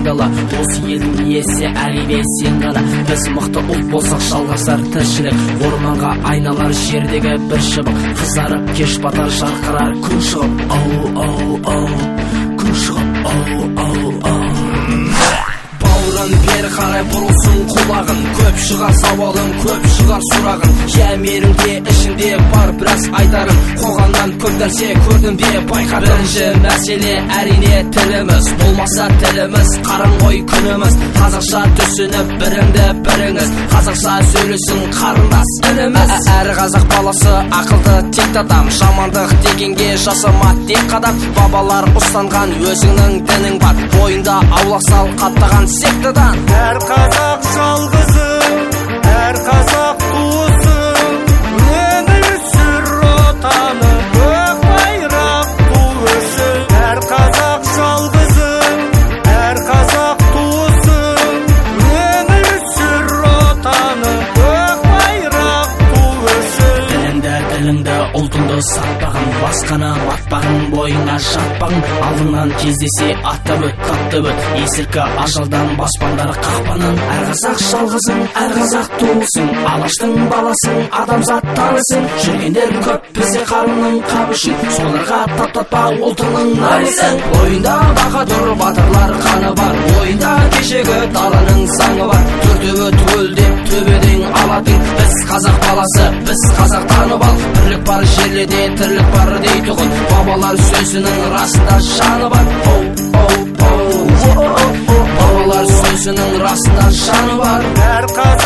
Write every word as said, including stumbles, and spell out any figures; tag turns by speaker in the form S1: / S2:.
S1: дала. Осы елдің иесі әрине сен ғана. Біз мықты ұлт болсақ жалғасар тіршілік. Орманға айналар жердегі бір шыбық. Қызарып кеш батар жарқырар күн шығып. Оу оу оу күн шығып. Оу оу оу бауырын бері қарай бұрылсын құлағын. Көп шығар сауалың, көп шығар сұрағын. Иә менің де ішінде бар біраз айтарым. Қоғамнан көп нәрсе көрдім бе байқадым. Бірінші мәселе әрине тіліміз. Болмаса тіліміз қарың ғой күніміз. Қазақша түсініп біріңді біріңіз. Қазақша сөйлесін қарындас ініміз. Әрі қазақ баласы ақылды тек адам. Жамандық дегенге жасама тек қадам. Бабалар ұстанған өзіңнің дінің бар. Бойында аулақ сал қаттаған сектадан.
S2: Әр қазақ жалғызым, әр қазақ туысым, өмір сүр отаны көк байрақ ту үшін. Әр қазақ жалғызым, әр қазақ туысым, өмір сүр отаны көк байрақ ту үшін.
S1: Тіліңді тіліңді ұлтыңды сатпағын, басқаны батпағын, бойыңа жатпағын. Алдыңнан кездесе аттап өт, таптап өт. Есіркі ажалдан баспаңдар қақпанын. Әр қазақ жалғызың, әр қазақ туысың, алаштың баласың, адамзат танысың. Жүргендер көп бізде қарынның қабышын, соларға таптатпа ұлтыңның намысын. Бойында баһадүр батырлар қаны бар, бойында кешегі даланың заңы бар. Төртеуі түгел деп төбеден алатын. Біз қазақ баласы, біз қазақ танып ал. Бірлік бар жерледе, тірлік бар дейтұғын. Бабалар сөзінің расында жаны бар. Оу оу оу бабалар сөзінің расында жаны бар.
S2: Әр қазақ